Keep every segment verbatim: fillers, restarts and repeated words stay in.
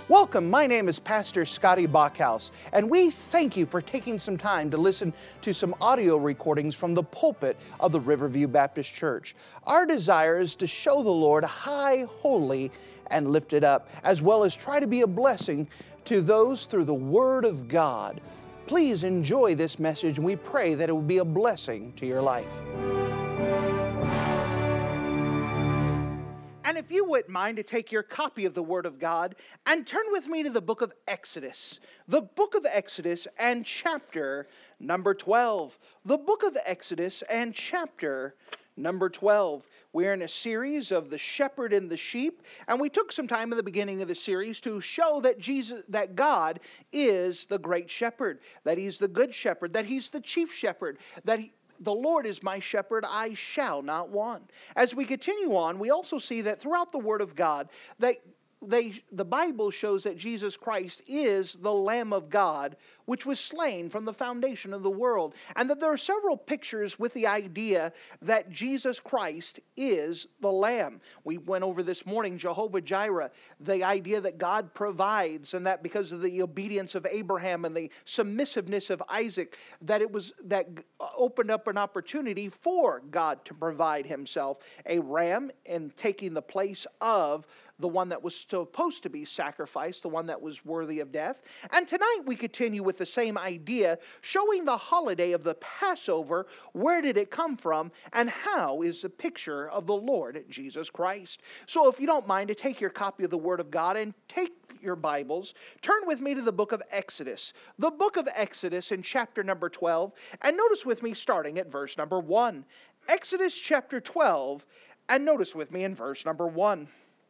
Welcome, my name is Pastor Scotty Bachhaus, and we thank you for taking some time to listen to some audio recordings from the pulpit of the Riverview Baptist Church. Our desire is to show the Lord high, holy, and lifted up, as well as try to be a blessing to those through the Word of God. Please enjoy this message, and we pray that it will be a blessing to your life. And if you wouldn't mind to take your copy of the Word of God and turn with me to the book of Exodus. The book of Exodus and chapter number twelve. The book of Exodus and chapter number twelve. We're in a series of the shepherd and the sheep, and we took some time in the beginning of the series to show that Jesus, that God is the great shepherd, that He's the good shepherd, that He's the chief shepherd, that He The Lord is my shepherd, I shall not want. As we continue on, we also see that throughout the Word of God, that they, the Bible shows that Jesus Christ is the Lamb of God, which was slain from the foundation of the world. And that there are several pictures with the idea that Jesus Christ is the Lamb. We went over this morning, Jehovah Jireh, the idea that God provides, and that because of the obedience of Abraham and the submissiveness of Isaac, that it was that opened up an opportunity for God to provide Himself a ram in taking the place of the one that was supposed to be sacrificed, the one that was worthy of death. And tonight we continue with the same idea, showing the holiday of the Passover. Where did it come from, and how is the picture of the Lord Jesus Christ? So if you don't mind to take your copy of the Word of God and take your Bibles, turn with me to the book of Exodus. The book of Exodus in chapter number twelve, and notice with me starting at verse number one. Exodus chapter twelve, and notice with me in verse number one.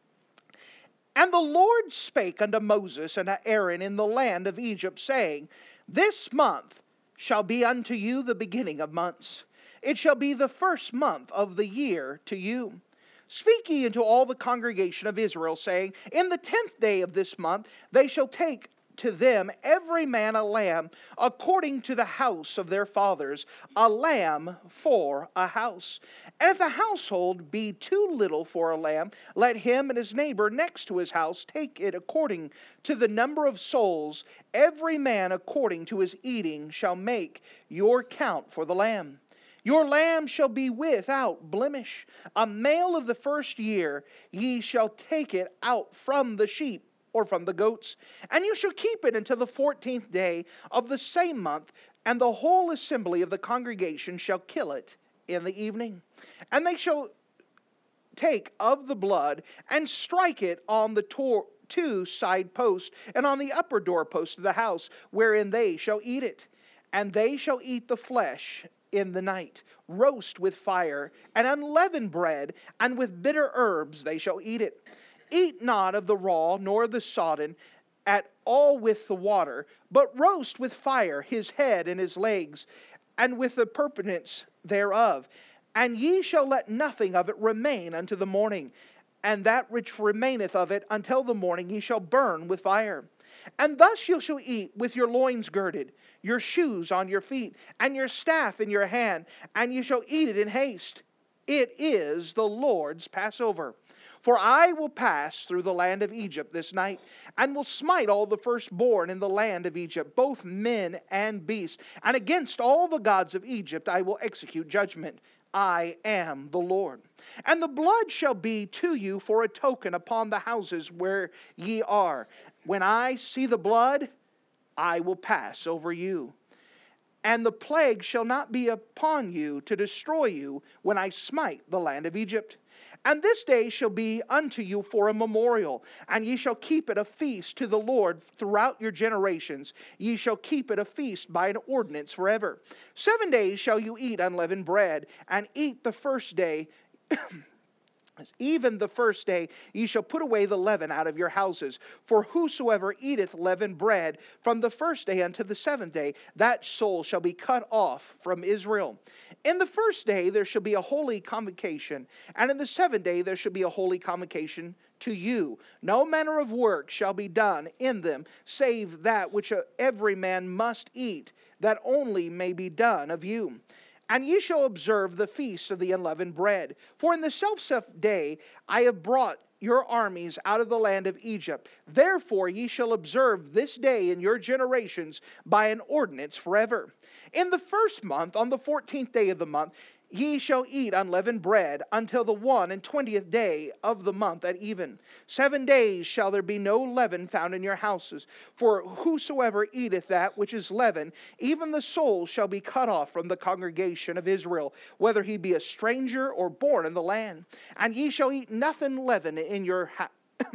And the Lord spake unto Moses and to Aaron in the land of Egypt, saying, This month shall be unto you the beginning of months. It shall be the first month of the year to you. Speak ye unto all the congregation of Israel, saying, In the tenth day of this month they shall take to them every man a lamb according to the house of their fathers, a lamb for a house. And if the household be too little for a lamb, let him and his neighbor next to his house take it according to the number of souls. Every man according to his eating shall make your count for the lamb. Your lamb shall be without blemish. A male of the first year, ye shall take it out from the sheep, or from the goats, and you shall keep it until the fourteenth day of the same month, and the whole assembly of the congregation shall kill it in the evening. And they shall take of the blood, and strike it on the tor- two side posts, and on the upper doorpost of the house, wherein they shall eat it. And they shall eat the flesh in the night, roast with fire, and unleavened bread, and with bitter herbs they shall eat it. Eat not of the raw, nor the sodden, at all with the water, but roast with fire his head and his legs, and with the purtenance thereof. And ye shall let nothing of it remain unto the morning, and that which remaineth of it until the morning ye shall burn with fire. And thus you shall eat with your loins girded, your shoes on your feet, and your staff in your hand, and ye shall eat it in haste. It is the Lord's Passover. For I will pass through the land of Egypt this night, and will smite all the firstborn in the land of Egypt, both men and beasts. And against all the gods of Egypt I will execute judgment. I am the Lord. And the blood shall be to you for a token upon the houses where ye are. When I see the blood, I will pass over you. And the plague shall not be upon you to destroy you when I smite the land of Egypt. And this day shall be unto you for a memorial, and ye shall keep it a feast to the Lord throughout your generations. Ye shall keep it a feast by an ordinance forever. Seven days shall you eat unleavened bread, and eat the first day Even the first day ye shall put away the leaven out of your houses. For whosoever eateth leavened bread from the first day unto the seventh day, that soul shall be cut off from Israel. In the first day there shall be a holy convocation, and in the seventh day there shall be a holy convocation to you. No manner of work shall be done in them, save that which every man must eat, that only may be done of you. And ye shall observe the feast of the unleavened bread. For in the selfsame day I have brought your armies out of the land of Egypt. Therefore ye shall observe this day in your generations by an ordinance forever. In the first month, on the fourteenth day of the month, ye shall eat unleavened bread until the one and twentieth day of the month at even. Seven days shall there be no leaven found in your houses. For whosoever eateth that which is leaven, even the soul shall be cut off from the congregation of Israel, whether he be a stranger or born in the land. And ye shall eat nothing leavened in your ha-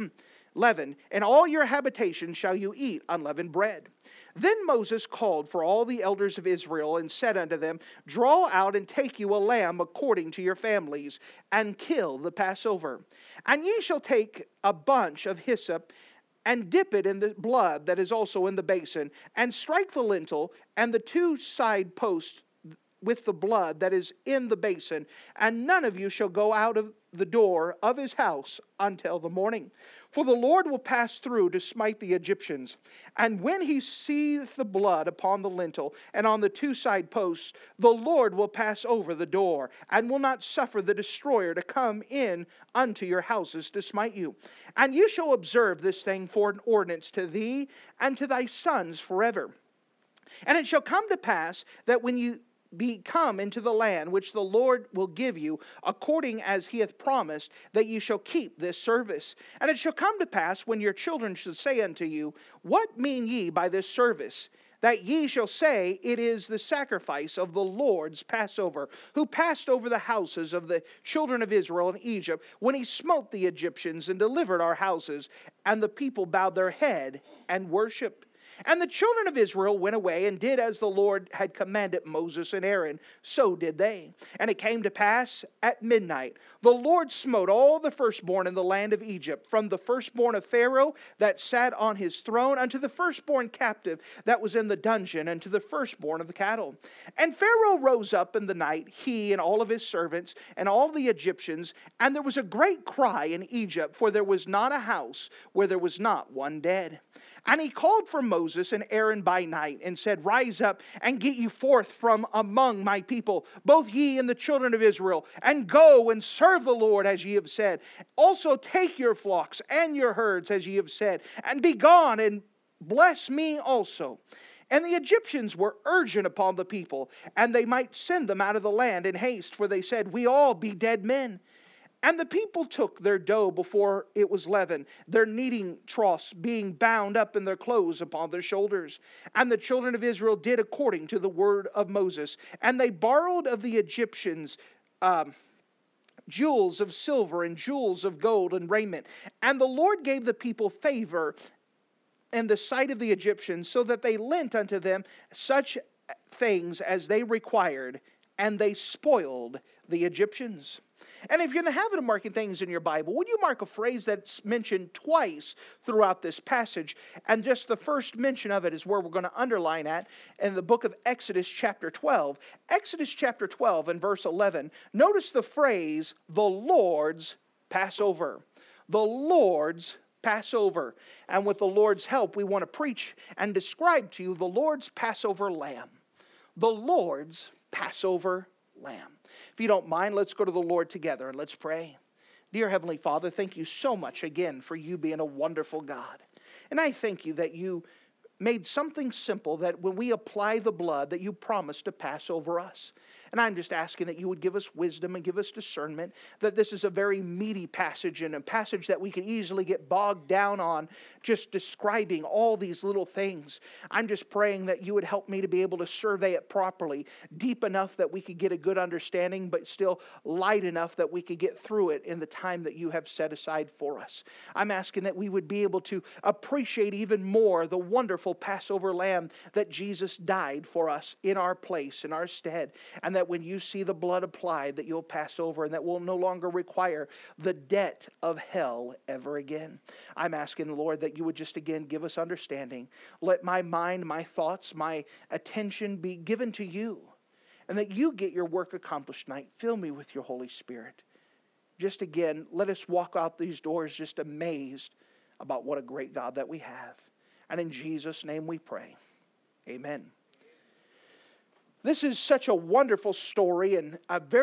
leaven, in all your habitations shall you eat unleavened bread. Then Moses called for all the elders of Israel, and said unto them, Draw out and take you a lamb according to your families, and kill the Passover. And ye shall take a bunch of hyssop, and dip it in the blood that is also in the basin, and strike the lintel and the two side posts with the blood that is in the basin, and none of you shall go out of the door of his house until the morning. For the Lord will pass through to smite the Egyptians. And when he seeth the blood upon the lintel and on the two side posts, the Lord will pass over the door, and will not suffer the destroyer to come in unto your houses to smite you. And you shall observe this thing for an ordinance to thee and to thy sons forever. And it shall come to pass that when you be come into the land which the Lord will give you, according as he hath promised, that ye shall keep this service. And it shall come to pass, when your children shall say unto you, What mean ye by this service? That ye shall say, It is the sacrifice of the Lord's Passover, who passed over the houses of the children of Israel in Egypt, when he smote the Egyptians and delivered our houses. And the people bowed their head and worshipped. And the children of Israel went away and did as the Lord had commanded Moses and Aaron. So did they. And it came to pass at midnight, the Lord smote all the firstborn in the land of Egypt, from the firstborn of Pharaoh that sat on his throne, unto the firstborn captive that was in the dungeon, and to the firstborn of the cattle. And Pharaoh rose up in the night, he and all of his servants, and all the Egyptians, and there was a great cry in Egypt, for there was not a house where there was not one dead. And he called for Moses and Aaron by night, and said, Rise up, and get you forth from among my people, both ye and the children of Israel, and go and serve the Lord as ye have said. Also take your flocks and your herds as ye have said, and be gone, and bless me also. And the Egyptians were urgent upon the people, and they might send them out of the land in haste, for they said, We all be dead men. And the people took their dough before it was leavened, their kneading troughs being bound up in their clothes upon their shoulders. And the children of Israel did according to the word of Moses. And they borrowed of the Egyptians um, jewels of silver and jewels of gold and raiment. And the Lord gave the people favor in the sight of the Egyptians, so that they lent unto them such things as they required, and they spoiled the Egyptians. And if you're in the habit of marking things in your Bible, would you mark a phrase that's mentioned twice throughout this passage? And just the first mention of it is where we're going to underline at in the book of Exodus chapter twelve. Exodus chapter twelve and verse eleven. Notice the phrase, the Lord's Passover. The Lord's Passover. And with the Lord's help, we want to preach and describe to you the Lord's Passover lamb. The Lord's Passover lamb. If you don't mind, let's go to the Lord together and let's pray. Dear Heavenly Father, thank you so much again for you being a wonderful God. And I thank you that you made something simple, that when we apply the blood, that you promised to pass over us. And I'm just asking that you would give us wisdom and give us discernment, that this is a very meaty passage, and a passage that we could easily get bogged down on just describing all these little things. I'm just praying that you would help me to be able to survey it properly, deep enough that we could get a good understanding, but still light enough that we could get through it in the time that you have set aside for us. I'm asking that we would be able to appreciate even more the wonderful Passover lamb that Jesus died for us in our place, in our stead, and that when you see the blood applied, that you'll pass over, and that we'll no longer require the debt of hell ever again. I'm asking, Lord, that you would just again give us understanding. Let my mind, my thoughts, my attention be given to you, and that you get your work accomplished tonight. Fill me with your Holy Spirit. Just again, let us walk out these doors just amazed about what a great God that we have. And in Jesus' name we pray. Amen. This is such a wonderful story, and a very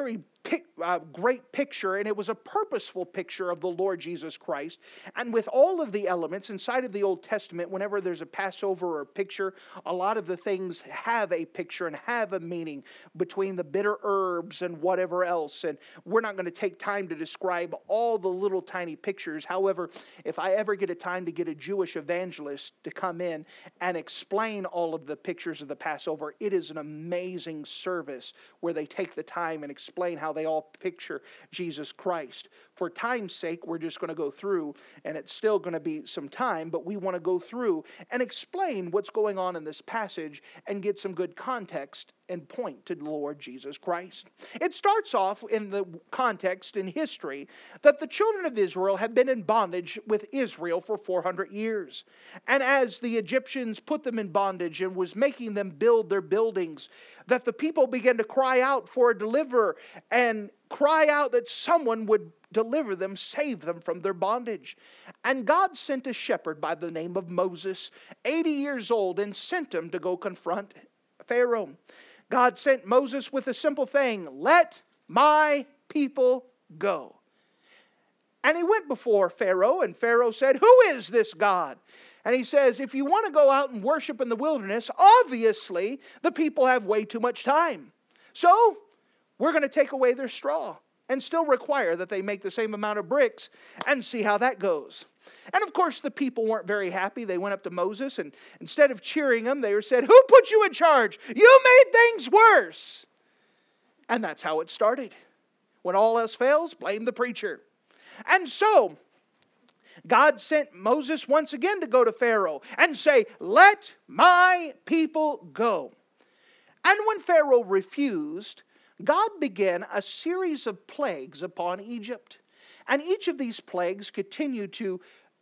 pic, uh, great picture, and it was a purposeful picture of the Lord Jesus Christ. And with all of the elements inside of the Old Testament, whenever there's a Passover or a picture, a lot of the things have a picture and have a meaning between the bitter herbs and whatever else. And we're not going to take time to describe all the little tiny pictures. However, if I ever get a time to get a Jewish evangelist to come in and explain all of the pictures of the Passover, it is an amazing service where they take the time and explain how they all picture Jesus Christ. For time's sake, we're just going to go through, and it's still going to be some time, but we want to go through and explain what's going on in this passage and get some good context and point to the Lord Jesus Christ. It starts off in the context in history that the children of Israel have been in bondage with Israel for four hundred years. And as the Egyptians put them in bondage and was making them build their buildings, that the people began to cry out for a deliverer and cry out that someone would deliver them, save them from their bondage. And God sent a shepherd by the name of Moses, eighty years old, and sent him to go confront Pharaoh. God sent Moses with a simple thing: let my people go. And he went before Pharaoh, and Pharaoh said, who is this God? And he says, if you want to go out and worship in the wilderness, obviously the people have way too much time. So we're going to take away their straw and still require that they make the same amount of bricks and see how that goes. And of course, the people weren't very happy. They went up to Moses, and instead of cheering him, they said, who put you in charge? You made things worse. And that's how it started. When all else fails, blame the preacher. And so God sent Moses once again to go to Pharaoh and say, let my people go. And when Pharaoh refused, God began a series of plagues upon Egypt. And each of these plagues continued to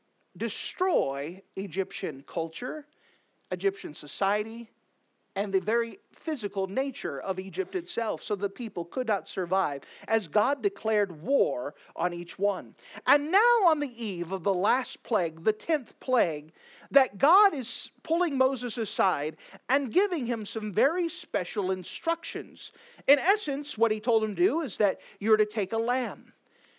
destroy Egyptian culture, Egyptian society, and the very physical nature of Egypt itself, so the people could not survive, as God declared war on each one. And now on the eve of the last plague, the tenth plague, that God is pulling Moses aside and giving him some very special instructions. In essence, what he told him to do is that you're to take a lamb.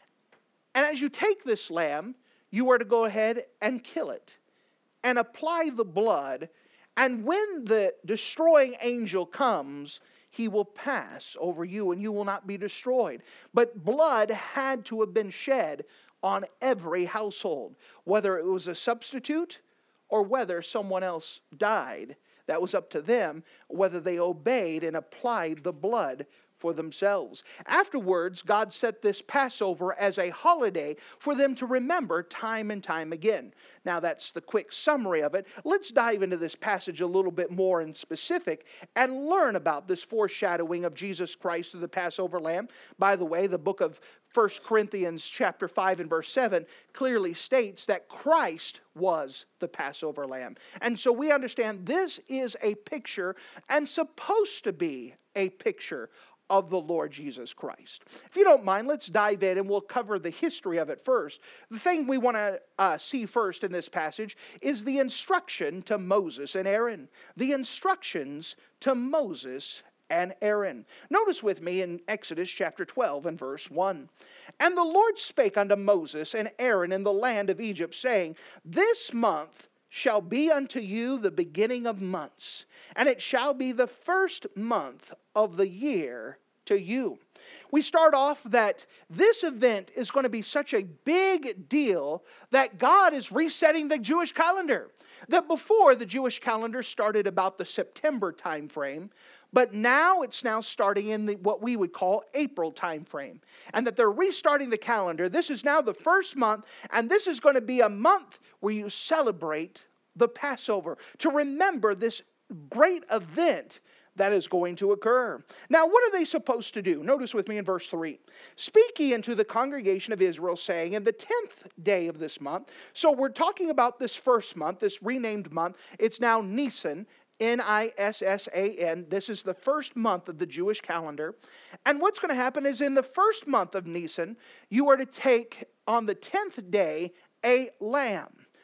And as you take this lamb, you are to go ahead and kill it and apply the blood. And when the destroying angel comes, he will pass over you and you will not be destroyed. But blood had to have been shed on every household, whether it was a substitute or whether someone else died. That was up to them, whether they obeyed and applied the blood for themselves. Afterwards, God set this Passover as a holiday for them to remember time and time again. Now, that's the quick summary of it. Let's dive into this passage a little bit more in specific and learn about this foreshadowing of Jesus Christ, the Passover Lamb. By the way, the book of First Corinthians chapter five and verse seven clearly states that Christ was the Passover Lamb. And so we understand this is a picture and supposed to be a picture of the Lord Jesus Christ. If you don't mind, let's dive in and we'll cover the history of it first. The thing we want to uh, see first in this passage is the instruction to Moses and Aaron. The instructions to Moses and Aaron. Notice with me in Exodus chapter twelve and verse one. And the Lord spake unto Moses and Aaron in the land of Egypt, saying, this month shall be unto you the beginning of months, and it shall be the first month of the year to you. We start off that this event is going to be such a big deal that God is resetting the Jewish calendar. That before, the Jewish calendar started about the September time frame, but now it's now starting in the, what we would call April time frame. And that they're restarting the calendar. This is now the first month, and this is going to be a month where you celebrate the Passover, to remember this great event that is going to occur. Now, what are they supposed to do? Notice with me in verse three. Speak ye unto the congregation of Israel, saying, in the tenth day of this month. So we're talking about this first month, this renamed month. It's now Nisan, N I S S A N. This is the first month of the Jewish calendar. And what's going to happen is in the first month of Nisan, you are to take on the tenth day a lamb.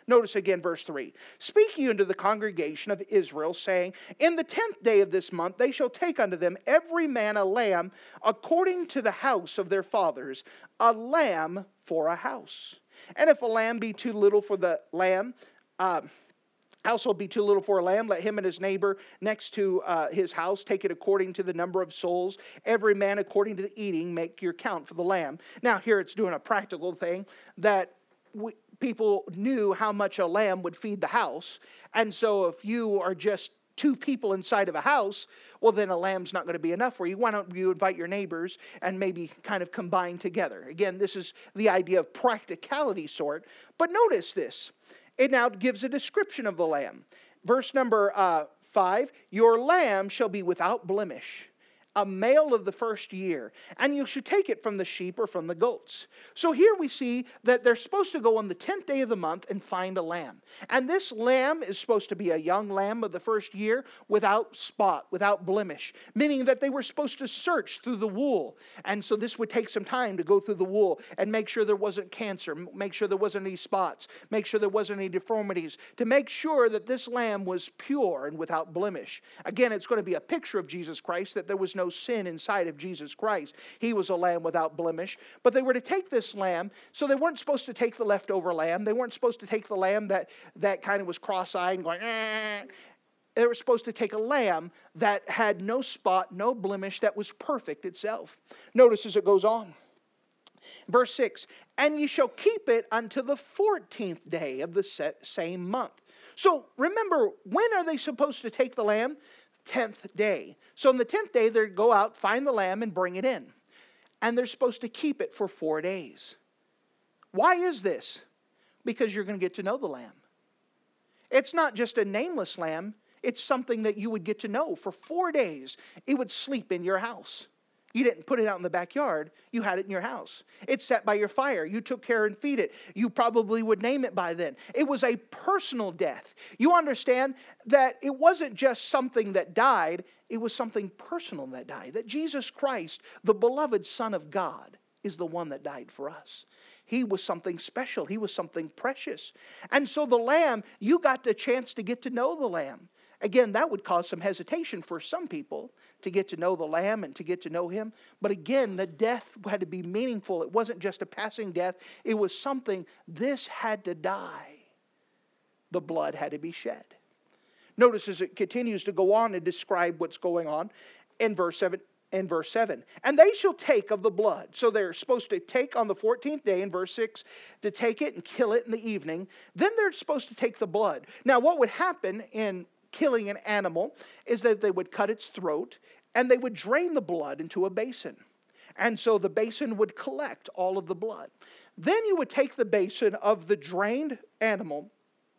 Notice again verse three. Speak ye unto the congregation of Israel, saying, in the tenth day of this month they shall take unto them every man a lamb according to the house of their fathers, a lamb for a house. And if a lamb be too little for the lamb, uh, household be too little for a lamb, let him and his neighbor next to uh, his house take it according to the number of souls. Every man according to the eating, make your count for the lamb. Now here it's doing a practical thing that we, people knew how much a lamb would feed the house. And so if you are just two people inside of a house, well then a lamb's not going to be enough for you. Why don't you invite your neighbors and maybe kind of combine together? Again, this is the idea of practicality sort. But notice this. It now gives a description of the lamb. Verse number uh, five, your lamb shall be without blemish, a male of the first year, and you should take it from the sheep or from the goats. So here we see that they're supposed to go on the tenth day of the month and find a lamb. And this lamb is supposed to be a young lamb of the first year without spot, without blemish, meaning that they were supposed to search through the wool. And so this would take some time to go through the wool and make sure there wasn't cancer, make sure there wasn't any spots, make sure there wasn't any deformities, to make sure that this lamb was pure and without blemish. Again, it's going to be a picture of Jesus Christ, that there was no sin inside of Jesus Christ. He was a lamb without blemish. But they were to take this lamb, so they weren't supposed to take the leftover lamb. They weren't supposed to take the lamb that, that kind of was cross-eyed and going, eh. They were supposed to take a lamb that had no spot, no blemish, that was perfect itself. Notice as it goes on. Verse six, and ye shall keep it unto the fourteenth day of the same month. So remember, when are they supposed to take the lamb? tenth day. So on the tenth day, they go out, find the lamb, and bring it in. And they're supposed to keep it for four days. Why is this? Because you're going to get to know the lamb. It's not just a nameless lamb. It's something that you would get to know. For four days, it would sleep in your house. You didn't put it out in the backyard. You had it in your house. It sat by your fire. You took care and feed it. You probably would name it by then. It was a personal death. You understand that it wasn't just something that died. It was something personal that died. That Jesus Christ, the beloved Son of God, is the one that died for us. He was something special. He was something precious. And so the lamb, you got the chance to get to know the lamb. Again, that would cause some hesitation for some people to get to know the lamb and to get to know him. But again, the death had to be meaningful. It wasn't just a passing death. It was something, this had to die. The blood had to be shed. Notice as it continues to go on and describe what's going on in verse seven. In verse seven, and they shall take of the blood. So they're supposed to take on the fourteenth day in verse six to take it and kill it in the evening. Then they're supposed to take the blood. Now what would happen in killing an animal is that they would cut its throat and they would drain the blood into a basin. And so the basin would collect all of the blood. Then you would take the basin of the drained animal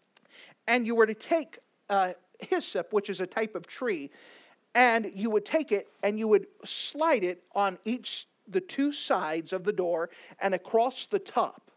and you were to take uh, hyssop, which is a type of tree, and you would take it and you would slide it on each, the two sides of the door and across the top.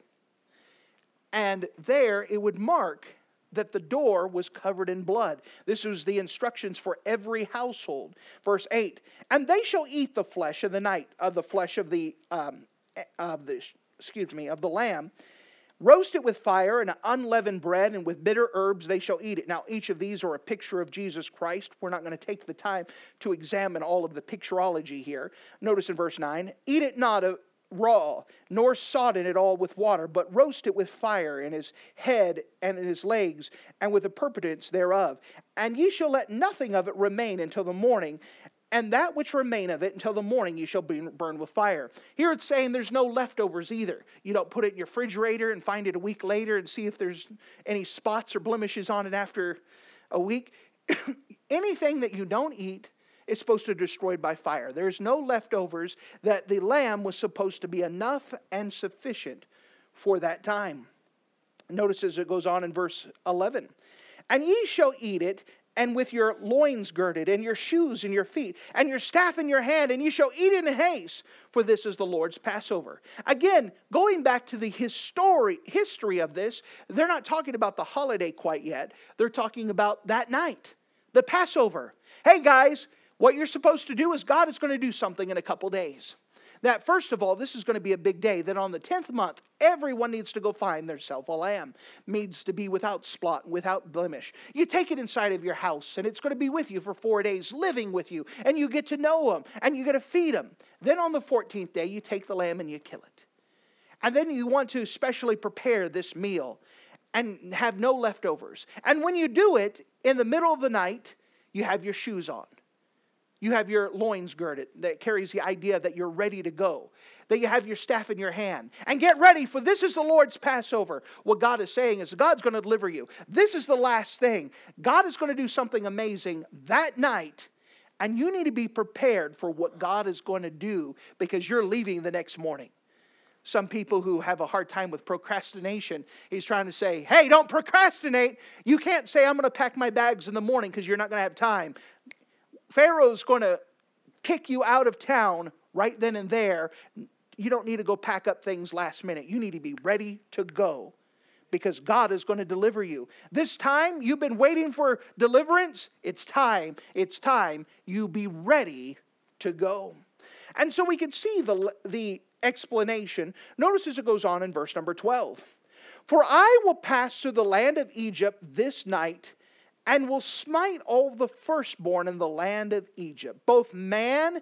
And there it would mark that the door was covered in blood. This was the instructions for every household. Verse eight, and they shall eat the flesh of the night, of the flesh of the, um, of the, excuse me, of the lamb. Roast it with fire and unleavened bread, and with bitter herbs they shall eat it. Now, each of these are a picture of Jesus Christ. We're not going to take the time to examine all of the picturology here. Notice in verse nine, eat it not raw, nor sodden it all with water, but roast it with fire in his head and in his legs, and with the purpotence thereof. And ye shall let nothing of it remain until the morning, and that which remain of it until the morning you shall be burned with fire. Here it's saying there's no leftovers either. You don't put it in your refrigerator and find it a week later and see if there's any spots or blemishes on it after a week. Anything that you don't eat is supposed to be destroyed by fire. There's no leftovers. That the lamb was supposed to be enough and sufficient for that time. Notice as it goes on in verse eleven. And ye shall eat it, and with your loins girded, and your shoes in your feet, and your staff in your hand, and you shall eat it in haste, for this is the Lord's Passover. Again, going back to the history, history of this, they're not talking about the holiday quite yet. They're talking about that night, the Passover. Hey guys, what you're supposed to do is God is going to do something in a couple days. that first of all, this is going to be a big day, that on the tenth month, everyone needs to go find theirself a lamb. Needs to be without spot, without blemish. You take it inside of your house, and it's going to be with you for four days, living with you, and you get to know them, and you get to feed them. Then on the fourteenth day, you take the lamb and you kill it. And then you want to specially prepare this meal and have no leftovers. And when you do it, in the middle of the night, you have your shoes on. You have your loins girded. That carries the idea that you're ready to go. That you have your staff in your hand. And get ready, for this is the Lord's Passover. What God is saying is God's going to deliver you. This is the last thing. God is going to do something amazing that night. And you need to be prepared for what God is going to do, because you're leaving the next morning. Some people who have a hard time with procrastination, he's trying to say, hey, don't procrastinate. You can't say, I'm going to pack my bags in the morning because you're not going to have time. Pharaoh's going to kick you out of town right then and there. You don't need to go pack up things last minute. You need to be ready to go, because God is going to deliver you. This time, you've been waiting for deliverance. It's time. It's time. You be ready to go. And so we can see the, the explanation. Notice as it goes on in verse number twelve. For I will pass through the land of Egypt this night, and will smite all the firstborn in the land of Egypt, both man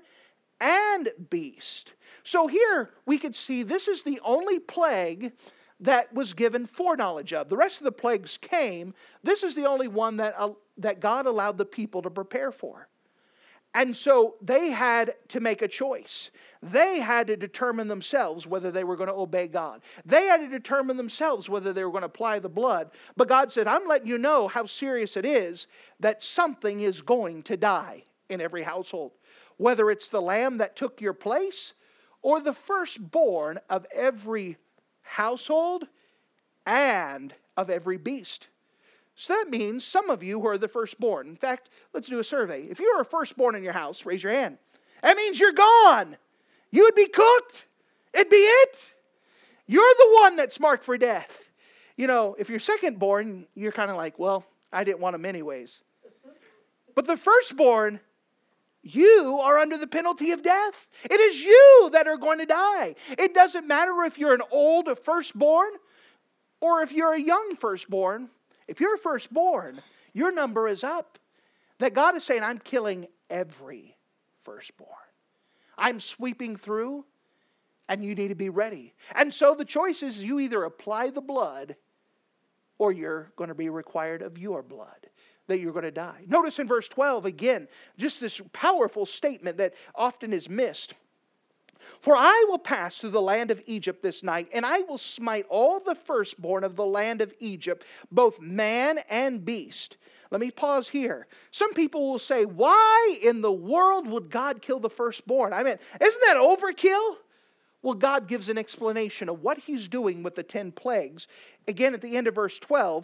and beast. So here we could see this is the only plague that was given foreknowledge of. The rest of the plagues came. This is the only one that, uh, that God allowed the people to prepare for. And so they had to make a choice. They had to determine themselves whether they were going to obey God. They had to determine themselves whether they were going to apply the blood. But God said, I'm letting you know how serious it is that something is going to die in every household. Whether it's the lamb that took your place, or the firstborn of every household and of every beast. So that means some of you who are the firstborn. In fact, let's do a survey. If you are a firstborn in your house, raise your hand. That means you're gone. You would be cooked. It'd be it. You're the one that's marked for death. You know, if you're secondborn, you're kind of like, well, I didn't want them anyways. But the firstborn, you are under the penalty of death. It is you that are going to die. It doesn't matter if you're an old firstborn or if you're a young firstborn. If you're firstborn, your number is up. That God is saying, I'm killing every firstborn. I'm sweeping through, and you need to be ready. And so the choice is you either apply the blood, or you're going to be required of your blood, that you're going to die. Notice in verse twelve again, just this powerful statement that often is missed. For I will pass through the land of Egypt this night, and I will smite all the firstborn of the land of Egypt, both man and beast. Let me pause here. Some people will say, why in the world would God kill the firstborn? I mean, isn't that overkill? Well, God gives an explanation of what He's doing with the ten plagues. Again, at the end of verse twelve,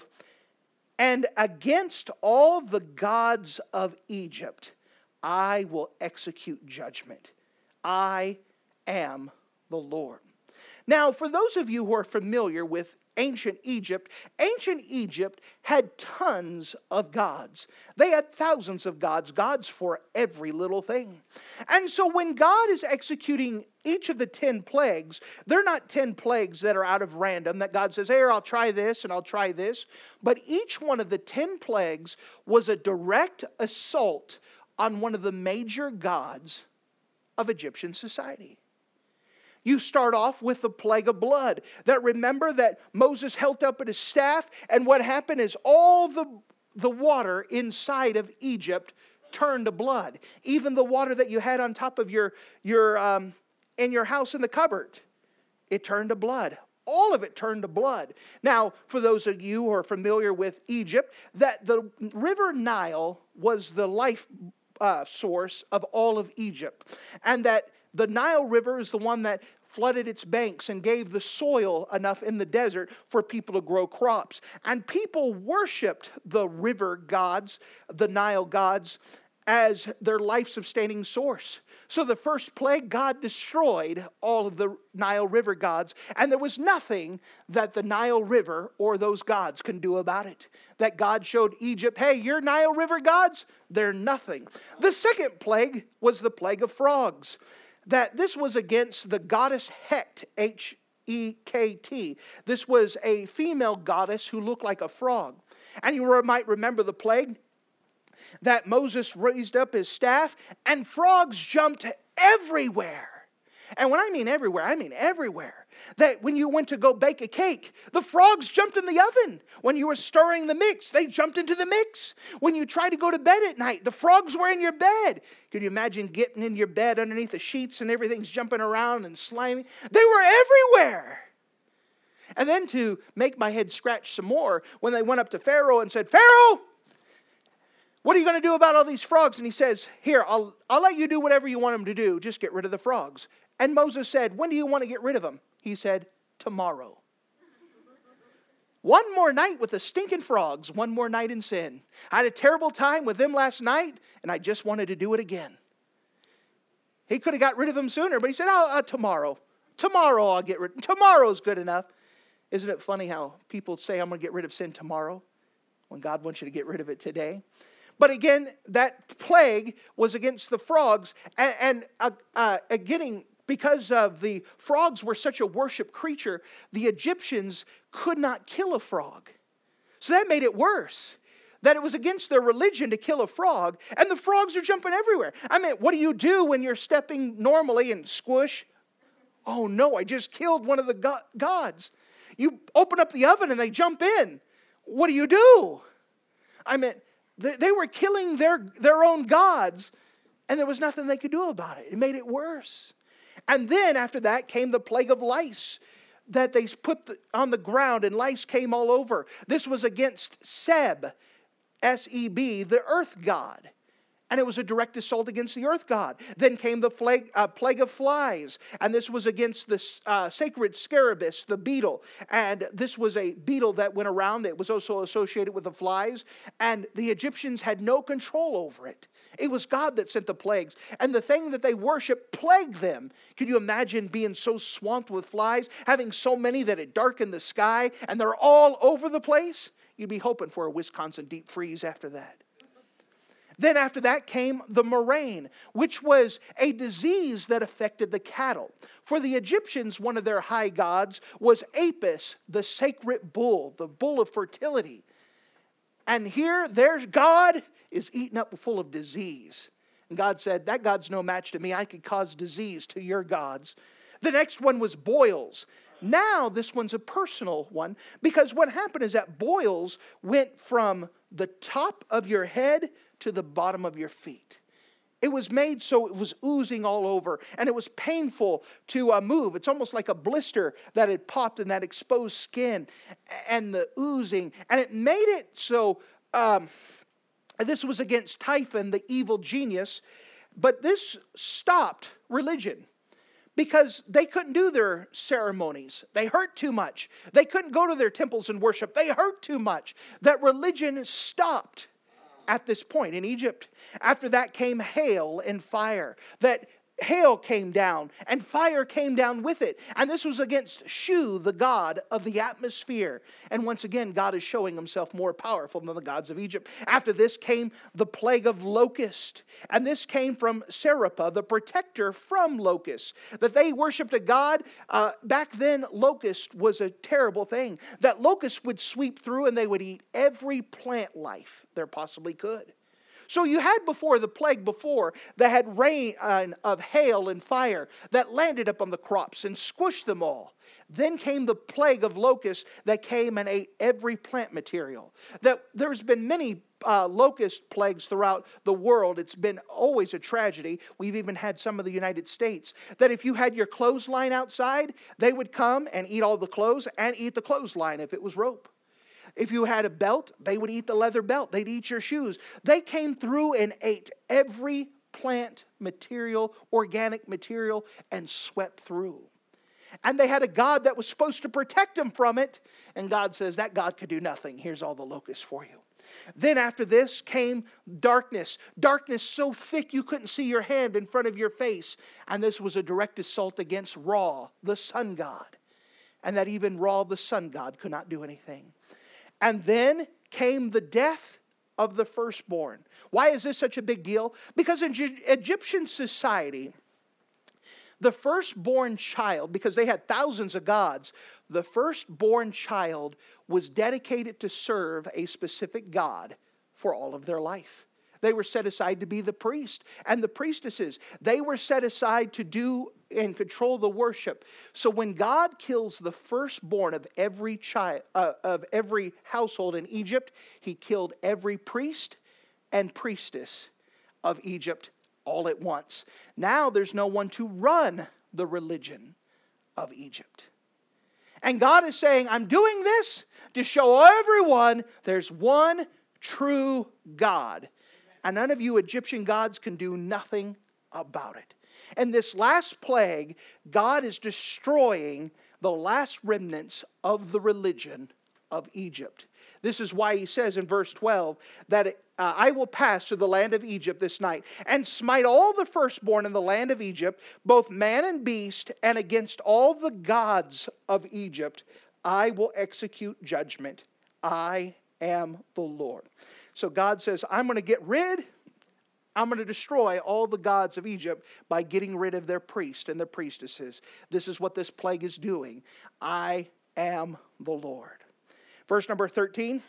and against all the gods of Egypt, I will execute judgment. I am the Lord. Now, for those of you who are familiar with ancient Egypt, ancient Egypt had tons of gods. They had thousands of gods, gods for every little thing. And so when God is executing each of the ten plagues, they're not ten plagues that are out of random, that God says, here, I'll try this and I'll try this. But each one of the ten plagues was a direct assault on one of the major gods of Egyptian society. You start off with the plague of blood. That remember that Moses held up at his staff, and what happened is all the, the water inside of Egypt turned to blood. Even the water that you had on top of your, your um, in your house in the cupboard, it turned to blood. All of it turned to blood. Now, for those of you who are familiar with Egypt, that the river Nile was the life uh, source of all of Egypt. And that the Nile River is the one that flooded its banks and gave the soil enough in the desert for people to grow crops. And people worshipped the river gods, the Nile gods, as their life-sustaining source. So the first plague, God destroyed all of the Nile River gods, and there was nothing that the Nile River or those gods can do about it. That God showed Egypt, hey, your Nile River gods, they're nothing. The second plague was the plague of frogs. that this was against the goddess Hekt, H E K T. This was a female goddess who looked like a frog. And you might remember the plague that Moses raised up his staff and frogs jumped everywhere. And when I mean everywhere, I mean everywhere. That when you went to go bake a cake, the frogs jumped in the oven. When you were stirring the mix, they jumped into the mix. When you tried to go to bed at night, the frogs were in your bed. Could you imagine getting in your bed underneath the sheets and everything's jumping around and slimy? They were everywhere. And then to make my head scratch some more, when they went up to Pharaoh and said, Pharaoh, what are you going to do about all these frogs? And he says, here, I'll, I'll let you do whatever you want them to do. Just get rid of the frogs. And Moses said, when do you want to get rid of them? He said, tomorrow. One more night with the stinking frogs, one more night in sin. I had a terrible time with them last night, and I just wanted to do it again. He could have got rid of them sooner, but he said, oh, uh, tomorrow. Tomorrow I'll get rid. Tomorrow's good enough. Isn't it funny how people say, I'm going to get rid of sin tomorrow, when God wants you to get rid of it today? But again, that plague was against the frogs, and, and uh, uh, getting... Because of the frogs were such a worship creature, the Egyptians could not kill a frog. So that made it worse. That it was against their religion to kill a frog, and the frogs are jumping everywhere. I mean, what do you do when you're stepping normally and squish? Oh no, I just killed one of the go- gods. You open up the oven and they jump in. What do you do? I mean, they, they were killing their, their own gods, and there was nothing they could do about it. It made it worse. And then after that came the plague of lice that they put on the ground, and lice came all over. This was against Seb, S E B, the earth god. And it was a direct assault against the earth god. Then came the plague, uh, plague of flies. And this was against the uh, sacred scarabus, the beetle. And this was a beetle that went around. It was also associated with the flies. And the Egyptians had no control over it. It was God that sent the plagues. And the thing that they worshiped plagued them. Could you imagine being so swamped with flies, having so many that it darkened the sky, and they're all over the place? You'd be hoping for a Wisconsin deep freeze after that. Then after that came the murrain, which was a disease that affected the cattle. For the Egyptians, one of their high gods was Apis, the sacred bull, the bull of fertility. And here, their God is eaten up full of disease. And God said, that God's no match to me. I could cause disease to your gods. The next one was boils. Now this one's a personal one, because what happened is that boils went from the top of your head to the bottom of your feet. It was made so it was oozing all over, and it was painful to uh, move. It's almost like a blister that had popped in that exposed skin, and the oozing. And it made it so, um, this was against Typhon, the evil genius, but this stopped religion. Because they couldn't do their ceremonies. They hurt too much. They couldn't go to their temples and worship. They hurt too much. That religion stopped at this point in Egypt. After that came hail and fire. That hail came down and fire came down with it. And this was against Shu, the god of the atmosphere. And once again, God is showing himself more powerful than the gods of Egypt. After this came the plague of locust. And this came from Serapis, the protector from locusts. That they worshipped a god. Uh, back then, locust was a terrible thing. That locusts would sweep through and they would eat every plant life there possibly could. So you had before the plague before that had rain uh, of hail and fire that landed up on the crops and squished them all. Then came the plague of locusts that came and ate every plant material. That there's been many uh, locust plagues throughout the world. It's been always a tragedy. We've even had some of the United States. That if you had your clothesline outside, they would come and eat all the clothes and eat the clothesline if it was rope. If you had a belt, they would eat the leather belt. They'd eat your shoes. They came through and ate every plant material, organic material, and swept through. And they had a God that was supposed to protect them from it. And God says, that God could do nothing. Here's all the locusts for you. Then after this came darkness. Darkness so thick you couldn't see your hand in front of your face. And this was a direct assault against Ra, the sun god. And that even Ra, the sun god, could not do anything. And then came the death of the firstborn. Why is this such a big deal? Because in Egyptian society, The firstborn child, because they had thousands of gods, the firstborn child was dedicated to serve a specific god for all of their life. They were set aside to be the priest and the priestesses. They were set aside to do and control the worship. So when God kills the firstborn of every child, uh, of every household in Egypt, He killed every priest and priestess of Egypt all at once. Now there's no one to run the religion of Egypt. And God is saying, I'm doing this to show everyone there's one true God. And none of you Egyptian gods can do nothing about it. And this last plague, God is destroying the last remnants of the religion of Egypt. This is why He says in verse twelve that uh, I will pass through the land of Egypt this night and smite all the firstborn in the land of Egypt, both man and beast, and against all the gods of Egypt I will execute judgment. I am the Lord. So God says, I'm going to get rid, I'm going to destroy all the gods of Egypt by getting rid of their priests and their priestesses. This is what this plague is doing. I am the Lord. Verse number thirteen.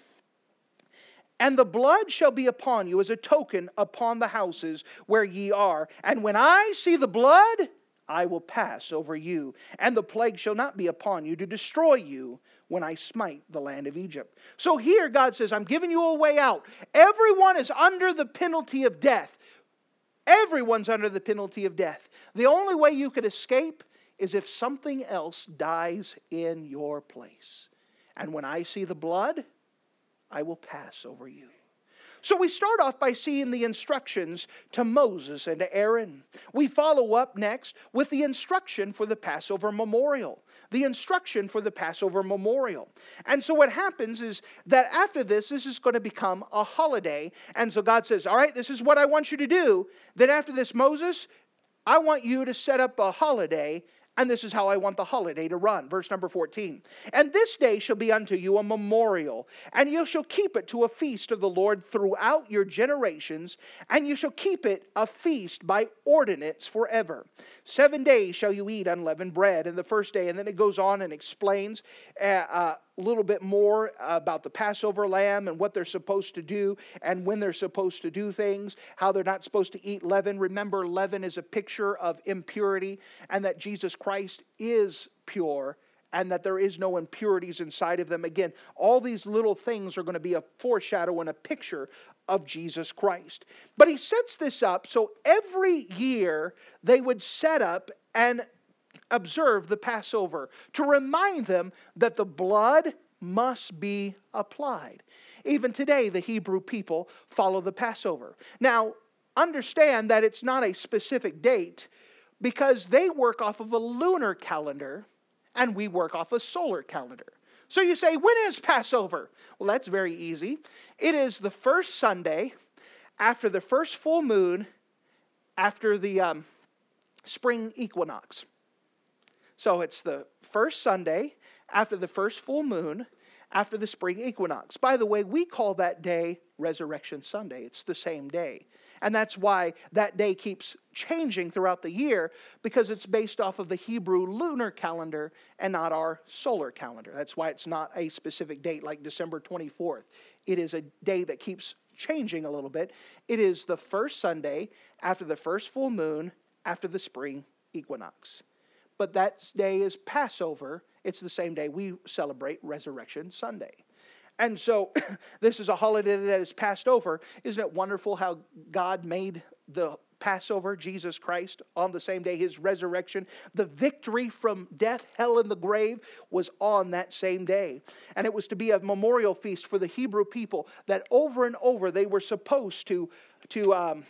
And the blood shall be upon you as a token upon the houses where ye are. And when I see the blood, I will pass over you. And the plague shall not be upon you to destroy you when I smite the land of Egypt. So here God says, I'm giving you a way out. Everyone is under the penalty of death. Everyone's under the penalty of death. The only way you could escape is if something else dies in your place. And when I see the blood, I will pass over you. So we start off by seeing the instructions to Moses and to Aaron. We follow up next with the instruction for the Passover memorial. The instruction for the Passover memorial. And so what happens is that after this, this is going to become a holiday. And so God says, all right, this is what I want you to do. Then after this, Moses, I want you to set up a holiday. And this is how I want the holiday to run. Verse number fourteen. And this day shall be unto you a memorial, and you shall keep it to a feast of the Lord throughout your generations, and you shall keep it a feast by ordinance forever. Seven days shall you eat unleavened bread, and the first day, and then it goes on and explains uh, uh, a little bit more about the Passover lamb and what they're supposed to do and when they're supposed to do things, how they're not supposed to eat leaven. Remember, leaven is a picture of impurity, and that Jesus Christ is pure and that there is no impurities inside of them. Again, all these little things are going to be a foreshadow and a picture of Jesus Christ. But He sets this up so every year they would set up and observe the Passover to remind them that the blood must be applied. Even today, the Hebrew people follow the Passover. Now, understand that it's not a specific date because they work off of a lunar calendar and we work off a solar calendar. So you say, when is Passover? Well, that's very easy. It is the first Sunday after the first full moon after the um, spring equinox. So it's the first Sunday after the first full moon after the spring equinox. By the way, we call that day Resurrection Sunday. It's the same day. And that's why that day keeps changing throughout the year, because it's based off of the Hebrew lunar calendar and not our solar calendar. That's why it's not a specific date like December twenty-fourth. It is a day that keeps changing a little bit. It is the first Sunday after the first full moon after the spring equinox. But that day is Passover. It's the same day we celebrate Resurrection Sunday. And so this is a holiday that is passed over. Isn't it wonderful how God made the Passover, Jesus Christ, on the same day, His resurrection? The victory from death, hell, and the grave was on that same day. And it was to be a memorial feast for the Hebrew people that over and over they were supposed to, to um,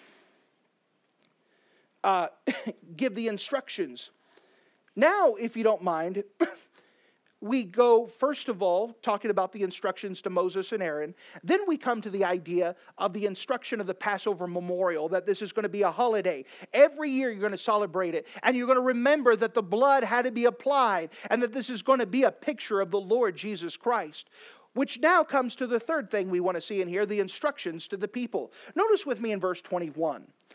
uh, give the instructions. Now, if you don't mind, we go, first of all, talking about the instructions to Moses and Aaron. Then we come to the idea of the instruction of the Passover memorial, that this is going to be a holiday. Every year you're going to celebrate it. And you're going to remember that the blood had to be applied. And that this is going to be a picture of the Lord Jesus Christ. Which now comes to the third thing we want to see in here, the instructions to the people. Notice with me in verse twenty-one.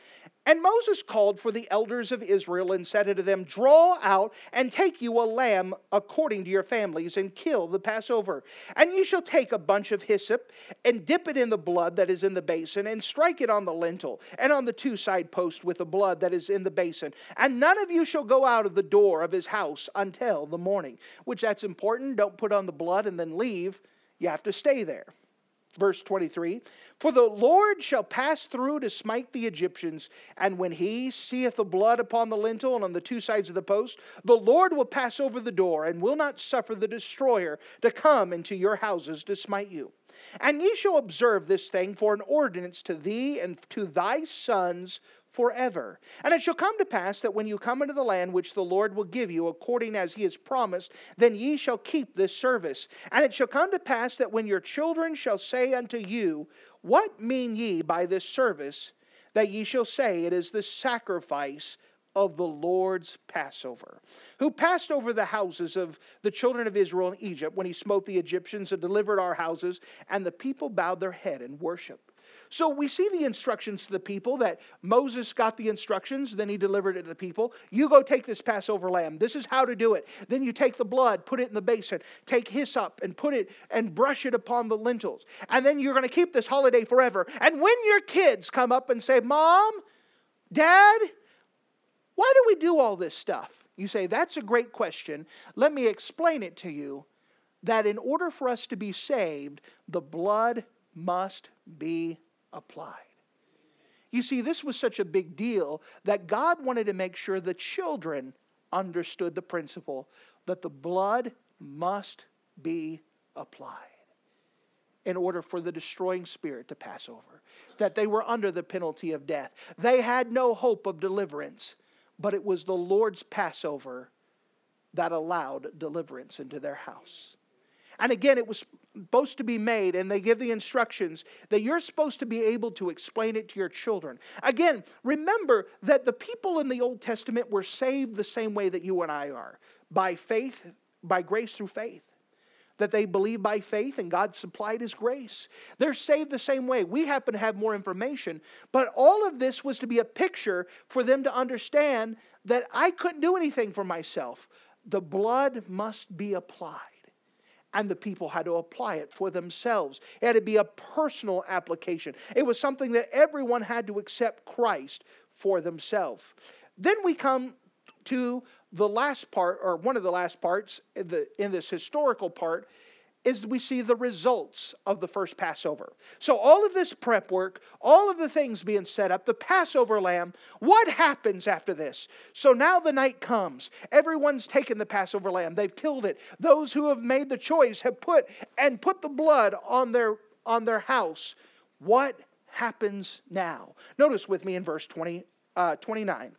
And Moses called for the elders of Israel and said unto them, Draw out and take you a lamb according to your families, and kill the Passover. And ye shall take a bunch of hyssop, and dip it in the blood that is in the basin, and strike it on the lintel, and on the two side posts with the blood that is in the basin. And none of you shall go out of the door of his house until the morning. Which that's important. Don't put on the blood and then leave. You have to stay there. Verse twenty-three, For the Lord shall pass through to smite the Egyptians, and when he seeth the blood upon the lintel and on the two sides of the post, the Lord will pass over the door, and will not suffer the destroyer to come into your houses to smite you. And ye shall observe this thing for an ordinance to thee and to thy sons forever. And it shall come to pass that when you come into the land which the Lord will give you, according as he has promised, then ye shall keep this service. And it shall come to pass that when your children shall say unto you, What mean ye by this service? That ye shall say, It is the sacrifice of the Lord's Passover, who passed over the houses of the children of Israel in Egypt when he smote the Egyptians and delivered our houses, and the people bowed their head in worship. So we see the instructions to the people, that Moses got the instructions, then he delivered it to the people. You go take this Passover lamb. This is how to do it. Then you take the blood, put it in the basin, take hyssop and put it and brush it upon the lintels. And then you're going to keep this holiday forever. And when your kids come up and say, Mom, Dad, why do we do all this stuff? You say, that's a great question. Let me explain it to you. That in order for us to be saved, the blood must be applied. You see, this was such a big deal that God wanted to make sure the children understood the principle that the blood must be applied in order for the destroying spirit to pass over. That they were under the penalty of death. They had no hope of deliverance, but it was the Lord's Passover that allowed deliverance into their house. And again, it was supposed to be made, and they give the instructions that you're supposed to be able to explain it to your children. Again, remember that the people in the Old Testament were saved the same way that you and I are. By faith, by grace through faith. That they believe by faith and God supplied His grace. They're saved the same way. We happen to have more information, but all of this was to be a picture for them to understand that I couldn't do anything for myself. The blood must be applied. And the people had to apply it for themselves. It had to be a personal application. It was something that everyone had to accept Christ for themselves. Then we come to the last part, or one of the last parts in, the, in this historical part, is we see the results of the first Passover. So all of this prep work, all of the things being set up, the Passover lamb, what happens after this? So now the night comes. Everyone's taken the Passover lamb. They've killed it. Those who have made the choice have put and put the blood on their, on their house. What happens now? Notice with me in verse twenty, uh, twenty-nine.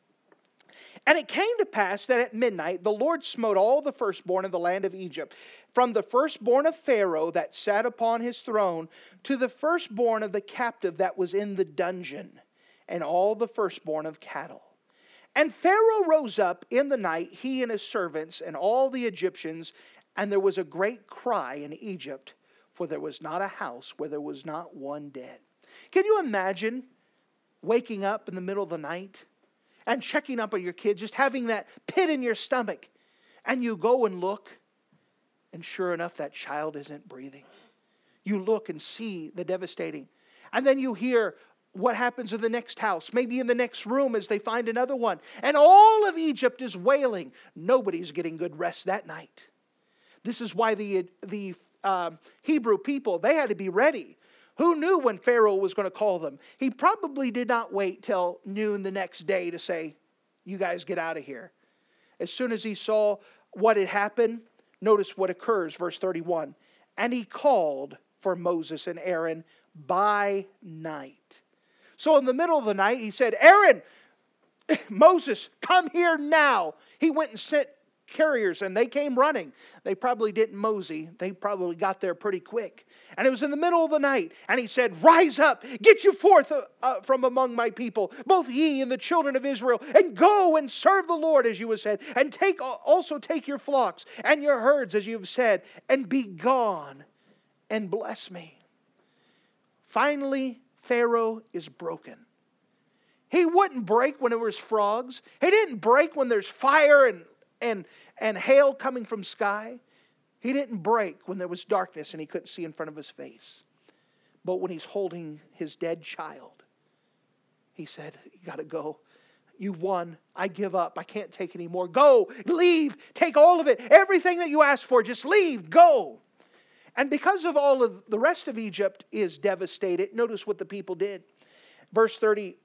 And it came to pass that at midnight the Lord smote all the firstborn of the land of Egypt, from the firstborn of Pharaoh that sat upon his throne, to the firstborn of the captive that was in the dungeon, and all the firstborn of cattle. And Pharaoh rose up in the night, he and his servants, and all the Egyptians, and there was a great cry in Egypt, for there was not a house where there was not one dead. Can you imagine waking up in the middle of the night and checking up on your kid, just having that pit in your stomach, and you go and look, and sure enough, that child isn't breathing. You look and see the devastating. And then you hear what happens in the next house, maybe in the next room as they find another one. And all of Egypt is wailing. Nobody's getting good rest that night. This is why the, the um, Hebrew people, they had to be ready. Who knew when Pharaoh was going to call them? He probably did not wait till noon the next day to say, you guys get out of here. As soon as he saw what had happened, notice what occurs, verse thirty-one. And he called for Moses and Aaron by night. So in the middle of the night, he said, Aaron, Moses, come here now. He went and sent carriers, and they came running. They probably didn't mosey. They probably got there pretty quick. And it was in the middle of the night. And he said, rise up, get you forth uh, uh, from among my people, both ye and the children of Israel, and go and serve the Lord, as you have said, and take also take your flocks and your herds, as you have said, and be gone and bless me. Finally, Pharaoh is broken. He wouldn't break when there was frogs. He didn't break when there's fire and, and, and hail coming from sky. He didn't break when there was darkness and he couldn't see in front of his face. But when he's holding his dead child, he said, you got to go. You won. I give up. I can't take any more. Go. Leave. Take all of it. Everything that you asked for, just leave. Go. And because of all of the rest of Egypt is devastated, notice what the people did. Verse thirty-three.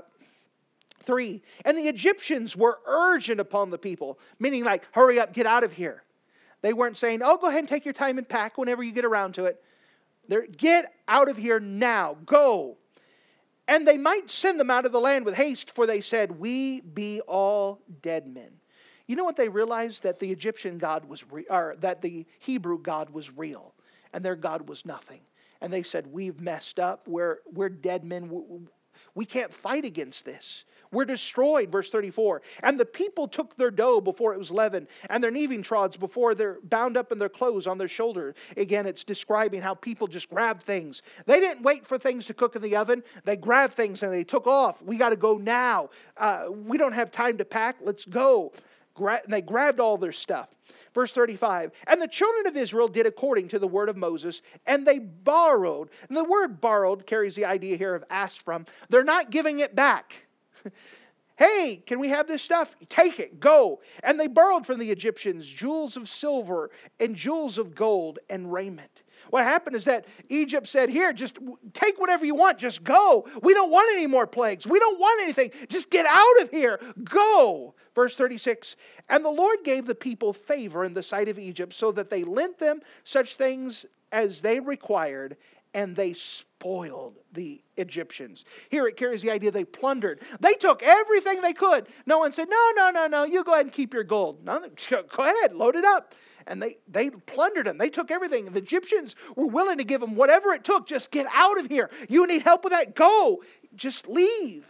And the Egyptians were urgent upon the people, meaning like, hurry up, get out of here. They weren't saying, oh, go ahead and take your time and pack whenever you get around to it. They're, get out of here now. Go. And they might send them out of the land with haste, for they said, we be all dead men. You know what they realized? That the Egyptian God was re- or that the Hebrew God was real, and their God was nothing. And they said, we've messed up. We're, we're dead men. We can't fight against this. We're destroyed, verse thirty-four. And the people took their dough before it was leavened, and their kneading troughs before they're bound up in their clothes on their shoulder. Again, it's describing how people just grab things. They didn't wait for things to cook in the oven. They grabbed things and they took off. We got to go now. Uh, we don't have time to pack. Let's go. Gra- and they grabbed all their stuff. Verse thirty-five, and the children of Israel did according to the word of Moses, and they borrowed. And the word borrowed carries the idea here of asked from. They're not giving it back. Hey, can we have this stuff? Take it, go. And they borrowed from the Egyptians jewels of silver and jewels of gold and raiment. What happened is that Egypt said, here, just take whatever you want, just go. We don't want any more plagues. We don't want anything. Just get out of here. Go. Verse thirty-six, and the Lord gave the people favor in the sight of Egypt, so that they lent them such things as they required, and they spoiled the Egyptians. Here it carries the idea they plundered. They took everything they could. No one said, no, no, no, no, you go ahead and keep your gold. No, go ahead, load it up. And they, they plundered them. They took everything. The Egyptians were willing to give them whatever it took. Just get out of here. You need help with that? Go. Just leave.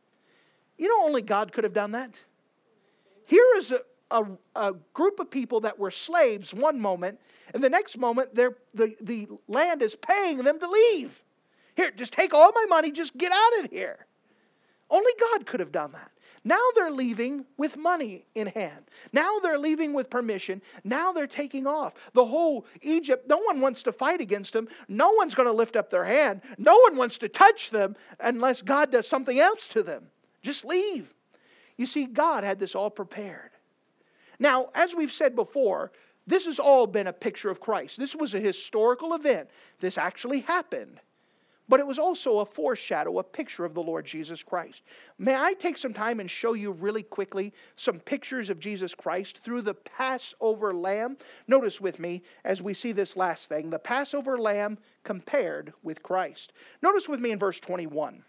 You know, only God could have done that. Here is a, a, a group of people that were slaves one moment, and the next moment the, the land is paying them to leave. Here, just take all my money. Just get out of here. Only God could have done that. Now they're leaving with money in hand. Now they're leaving with permission. Now they're taking off. The whole Egypt, no one wants to fight against them. No one's going to lift up their hand. No one wants to touch them unless God does something else to them. Just leave. You see, God had this all prepared. Now, as we've said before, this has all been a picture of Christ. This was a historical event. This actually happened. But it was also a foreshadow, a picture of the Lord Jesus Christ. May I take some time and show you really quickly some pictures of Jesus Christ through the Passover lamb? Notice with me as we see this last thing, the Passover lamb compared with Christ. Notice with me in verse twenty-one.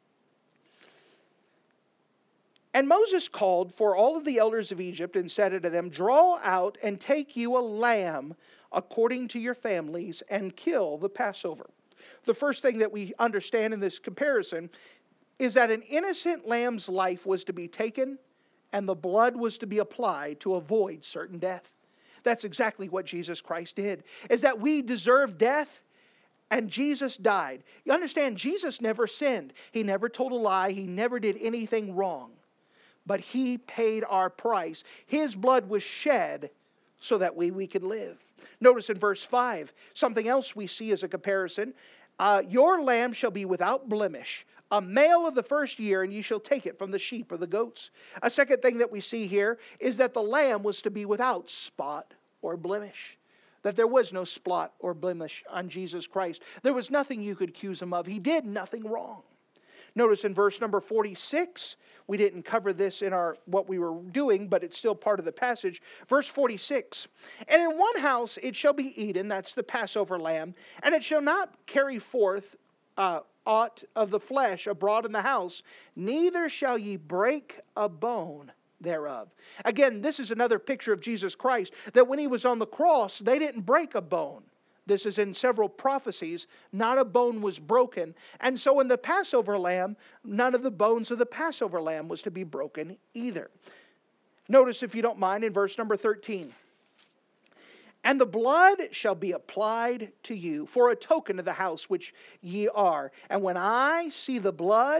And Moses called for all of the elders of Egypt and said unto them, draw out and take you a lamb according to your families and kill the Passover. The first thing that we understand in this comparison is that an innocent lamb's life was to be taken and the blood was to be applied to avoid certain death. That's exactly what Jesus Christ did. Is that we deserve death and Jesus died. You understand, Jesus never sinned. He never told a lie. He never did anything wrong. But He paid our price. His blood was shed so that we, we could live. Notice in verse five, something else we see as a comparison. Uh, your lamb shall be without blemish, a male of the first year, and ye shall take it from the sheep or the goats. A second thing that we see here is that the lamb was to be without spot or blemish. That there was no spot or blemish on Jesus Christ. There was nothing you could accuse Him of. He did nothing wrong. Notice in verse number forty-six, we didn't cover this in our what we were doing, but it's still part of the passage. Verse forty-six, and in one house it shall be eaten, that's the Passover lamb, and it shall not carry forth uh, aught of the flesh abroad in the house, neither shall ye break a bone thereof. Again, this is another picture of Jesus Christ, that when He was on the cross, they didn't break a bone. This is in several prophecies. Not a bone was broken. And so in the Passover lamb, none of the bones of the Passover lamb was to be broken either. Notice, if you don't mind, in verse number thirteen. And the blood shall be applied to you for a token of the house which ye are. And when I see the blood,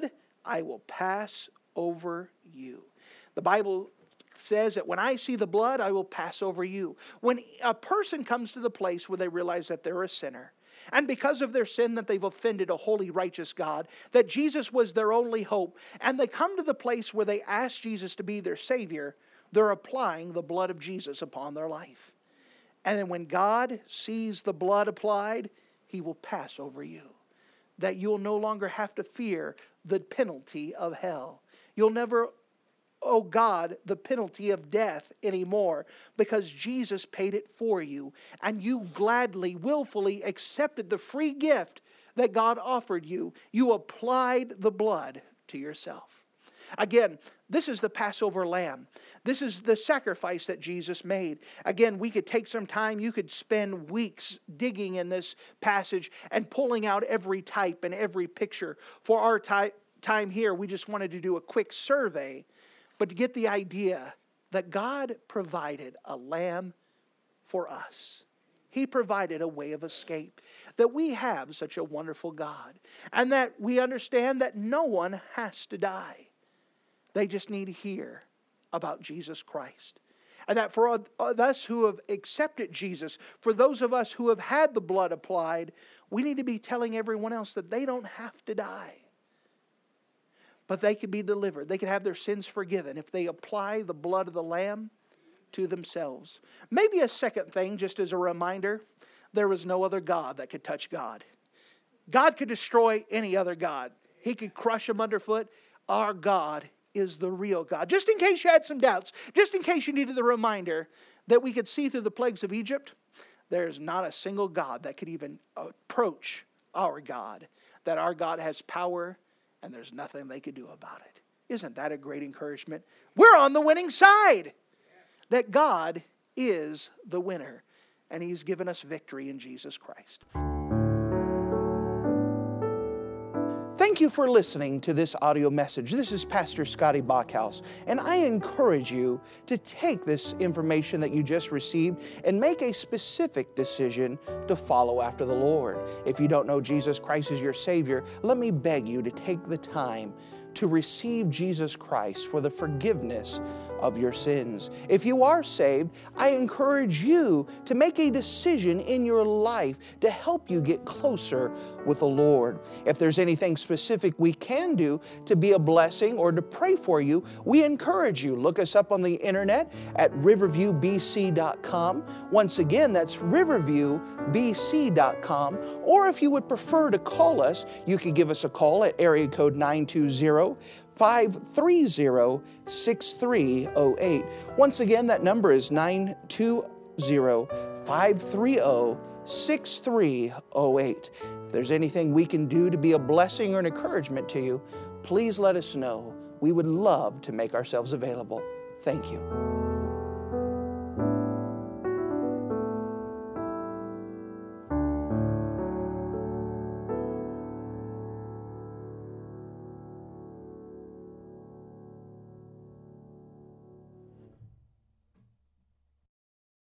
I will pass over you. The Bible says that when I see the blood, I will pass over you. When a person comes to the place where they realize that they're a sinner, and because of their sin that they've offended a holy, righteous God, that Jesus was their only hope, and they come to the place where they ask Jesus to be their Savior, they're applying the blood of Jesus upon their life. And then when God sees the blood applied, He will pass over you. That you'll no longer have to fear the penalty of hell. You'll never, oh God, the penalty of death anymore, because Jesus paid it for you. And you gladly, willfully accepted the free gift that God offered you. You applied the blood to yourself. Again, this is the Passover lamb. This is the sacrifice that Jesus made. Again, we could take some time. You could spend weeks digging in this passage and pulling out every type and every picture. For our ty- time here, we just wanted to do a quick survey, but to get the idea that God provided a lamb for us. He provided a way of escape. That we have such a wonderful God. And that we understand that no one has to die. They just need to hear about Jesus Christ. And that for us who have accepted Jesus, for those of us who have had the blood applied, we need to be telling everyone else that they don't have to die. But they can be delivered. They can have their sins forgiven if they apply the blood of the Lamb to themselves. Maybe a second thing, just as a reminder, there was no other God that could touch God. God could destroy any other God. He could crush them underfoot. Our God is the real God. Just in case you had some doubts, just in case you needed the reminder that we could see through the plagues of Egypt, there's not a single God that could even approach our God. That our God has power and there's nothing they could do about it. Isn't that a great encouragement? We're on the winning side. That God is the winner and He's given us victory in Jesus Christ. Thank you for listening to this audio message. This is Pastor Scotty Bachhaus, and I encourage you to take this information that you just received and make a specific decision to follow after the Lord. If you don't know Jesus Christ as your Savior, let me beg you to take the time to receive Jesus Christ for the forgiveness of your sins. If you are saved, I encourage you to make a decision in your life to help you get closer with the Lord. If there's anything specific we can do to be a blessing or to pray for you, we encourage you. Look us up on the internet at riverview b c dot com. Once again, that's riverview b c dot com. Or if you would prefer to call us, you could give us a call at area code nine two zero, five three zero, six three zero eight. Once again, that number is nine two zero, five three zero, six three zero eight. If there's anything we can do to be a blessing or an encouragement to you, please let us know. We would love to make ourselves available. Thank you.